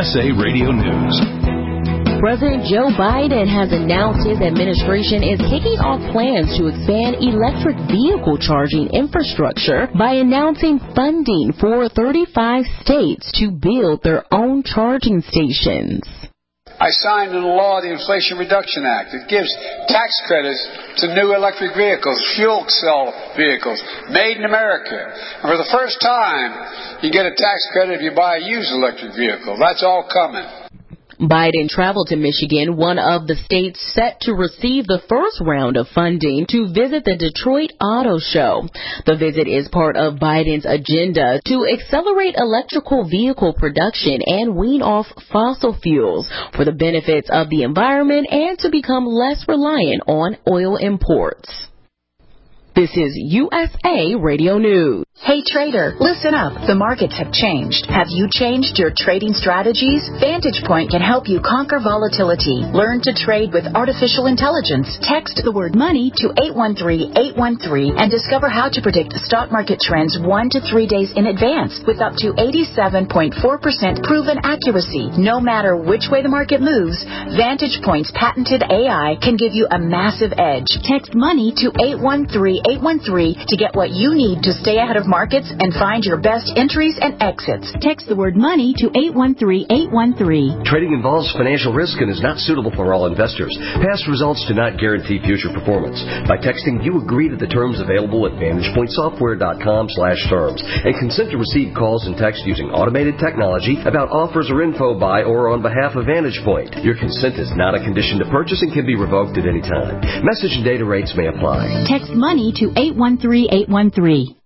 USA Radio News. President Joe Biden has announced his administration is kicking off plans to expand electric vehicle charging infrastructure by announcing funding for 35 states to build their own charging stations. I signed into law the Inflation Reduction Act. It gives tax credits to new electric vehicles, fuel cell vehicles, made in America. And for the first time, you get a tax credit if you buy a used electric vehicle. That's all coming. Biden traveled to Michigan, one of the states set to receive the first round of funding, to visit the Detroit Auto Show. The visit is part of Biden's agenda to accelerate electrical vehicle production and wean off fossil fuels for the benefits of the environment and to become less reliant on oil imports. This is USA Radio News. Hey trader, listen up. The markets have changed. Have you changed your trading strategies? Vantage Point can help you conquer volatility. Learn to trade with artificial intelligence. Text the word money to 813-813 and discover how to predict stock market trends 1 to 3 days in advance with up to 87.4% proven accuracy. No matter which way the market moves, Vantage Point's patented AI can give you a massive edge. Text money to 813-813 to get what you need to stay ahead of markets and find your best entries and exits. Text the word money to 813-813. Trading involves financial risk and is not suitable for all investors. Past results do not guarantee future performance. By texting, you agree to the terms available at VantagePointSoftware.com/terms and consent to receive calls and texts using automated technology about offers or info by or on behalf of Vantage Point. Your consent is not a condition to purchase and can be revoked at any time. Message and data rates may apply. Text money to 813-813.